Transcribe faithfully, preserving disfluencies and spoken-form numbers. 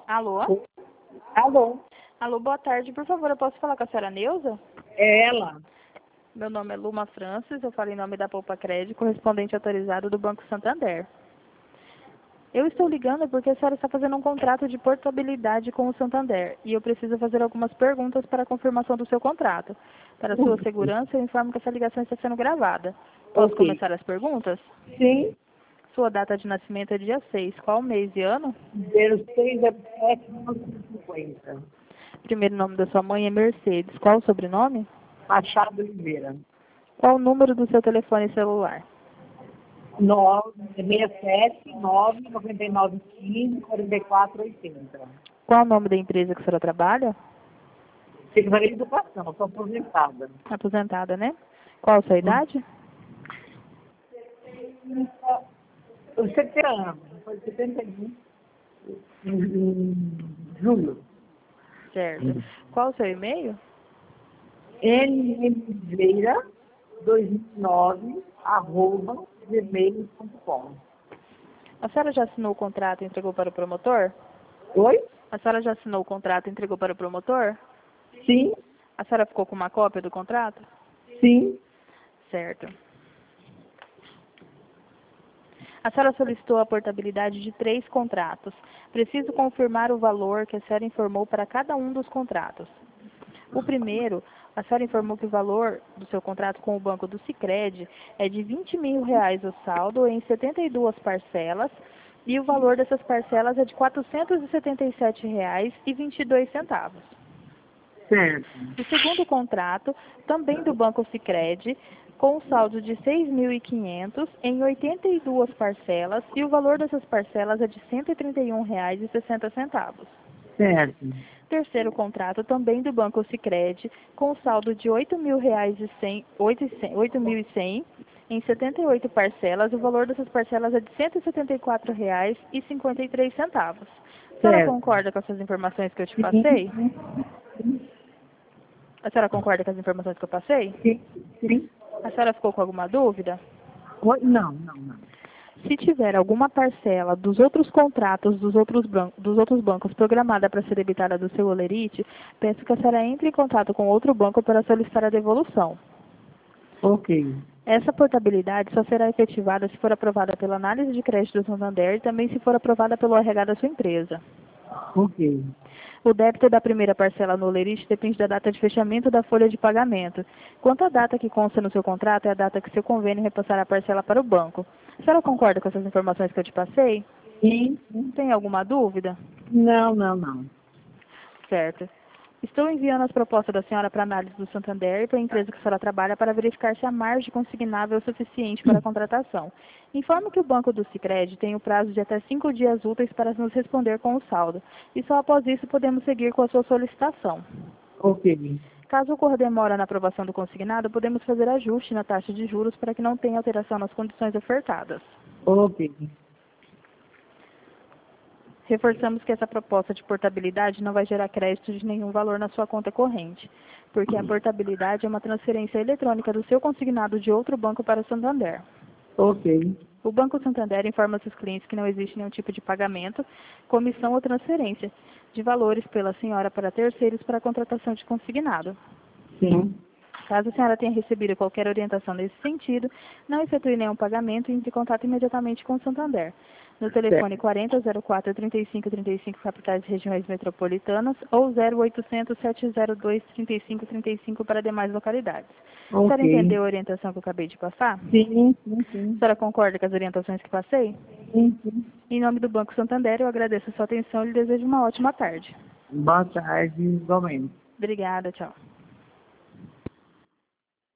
Alô? Alô, Alô, boa tarde. Por favor, eu posso falar com a senhora Neuza? é ela. Meu nome é Luma Francis, eu falo em nome da Poupa Crédito, correspondente autorizado do Banco Santander. Eu estou ligando porque a senhora está fazendo um contrato de portabilidade com o Santander e eu preciso fazer algumas perguntas para a confirmação do seu contrato. Para sua segurança, eu informo que essa ligação está sendo gravada. Posso Ok. começar as perguntas? Sim, Sua data de nascimento é dia seis. Qual mês e ano? zero seis é sete cinquenta. Primeiro nome da sua mãe é Mercedes. Qual o sobrenome? Machado Oliveira. Qual o número do seu telefone celular? nove seis sete nove nove nove quinze quarenta e quatro oitenta. Qual o nome da empresa que a senhora trabalha? Secretaria de Educação, estou aposentada. Aposentada, né? Qual a sua idade? Os setenta anos, foi setenta e um em julho. Certo. Qual o seu e-mail? N Oliveira dois mil e nove arroba gmail ponto com. A senhora já assinou o contrato e entregou para o promotor? Oi? A senhora já assinou o contrato e entregou para o promotor? Sim, A senhora ficou com uma cópia do contrato? sim. Certo. A senhora solicitou a portabilidade de três contratos. Preciso confirmar o valor que a senhora informou para cada um dos contratos. O primeiro, a senhora informou que o valor do seu contrato com o banco do Sicredi é de vinte mil reais o saldo em setenta e duas parcelas e o valor dessas parcelas é de quatrocentos e setenta e sete reais e vinte e dois centavos. Certo. O segundo contrato, também do Banco Sicredi, com um saldo de seis mil e quinhentos em oitenta e duas parcelas e o valor dessas parcelas é de cento e trinta e um reais e sessenta centavos. Certo. Terceiro contrato, também do Banco Sicredi, com um saldo de oito mil reais e cem, oito mil e cem em setenta e oito parcelas, o valor dessas parcelas é de cento e setenta e quatro reais e cinquenta e três centavos. A senhora Certo. concorda com essas informações que eu te Sim, passei? A senhora concorda com as informações que eu passei? sim, sim. A senhora ficou com alguma dúvida? Oi? Não, não, não. Se tiver alguma parcela dos outros contratos dos outros, dos outros bancos programada para ser debitada do seu Olerite, peço que a senhora entre em contato com outro banco para solicitar a devolução. Ok. Essa portabilidade só será efetivada se for aprovada pela análise de crédito do Santander e também se for aprovada pelo R H da sua empresa. Ok. O débito da primeira parcela no Olerite depende da data de fechamento da folha de pagamento. Quanto à data que consta no seu contrato, é a data que seu convênio repassará a parcela para o banco. A senhora concorda com essas informações que eu te passei? Sim, sim. Tem alguma dúvida? Não, não, não. Certo. Estou enviando as propostas da senhora para análise do Santander e para a empresa que a senhora trabalha para verificar se a margem consignável é suficiente para a contratação. Informo que o Banco do Sicredi tem o prazo de até cinco dias úteis para nos responder com o saldo, e só após isso podemos seguir com a sua solicitação. Ok. Caso ocorra demora na aprovação do consignado, podemos fazer ajuste na taxa de juros para que não tenha alteração nas condições ofertadas. Ok. Reforçamos que essa proposta de portabilidade não vai gerar crédito de nenhum valor na sua conta corrente, porque a portabilidade é uma transferência eletrônica do seu consignado de outro banco para o Santander. Ok. O Banco Santander informa seus clientes que não existe nenhum tipo de pagamento, comissão ou transferência de valores pela senhora para terceiros para a contratação de consignado. Sim. Caso a senhora tenha recebido qualquer orientação nesse sentido, não efetue nenhum pagamento e entre em contato imediatamente com o Santander. No telefone Certo. quarenta zero quatro trinta e cinco trinta e cinco capitais e regiões metropolitanas ou zero oitocentos sete zero dois trinta e cinco trinta e cinco para demais localidades. A senhora Ok. entendeu a orientação que eu acabei de passar? Sim, sim, A sim. senhora concorda com as orientações que passei? Sim, sim. Em nome do Banco Santander, eu agradeço a sua atenção e lhe desejo uma ótima tarde. Boa tarde, igualmente. Obrigada, tchau.